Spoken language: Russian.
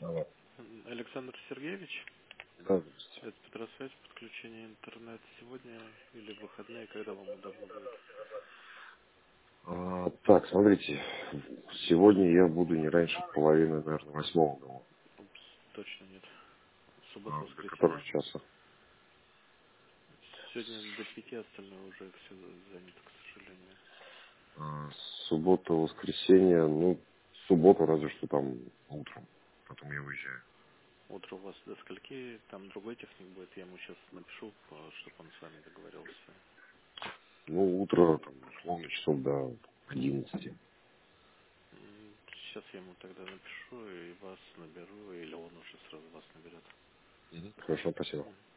Алло. Александр Сергеевич, Да, здравствуйте. это Петросвязь, подключение интернет сегодня или в выходные, когда вам удобно будет? Так, смотрите, сегодня я буду не раньше половины, наверное, 8 дома. Упс, точно нет. Суббота, До которого воскресенье. часа? Сегодня до 5 остальное уже все занято, к сожалению. Суббота, воскресенье, ну, субботу разве что там утром, потом я уезжаю. Утро у вас до скольки? Там другой техник будет, я ему сейчас напишу, чтобы он с вами договорился. Ну, утро, там, условно, часов до 11. Сейчас я ему тогда напишу и вас наберу, или он уже сразу вас наберет. Хорошо, спасибо.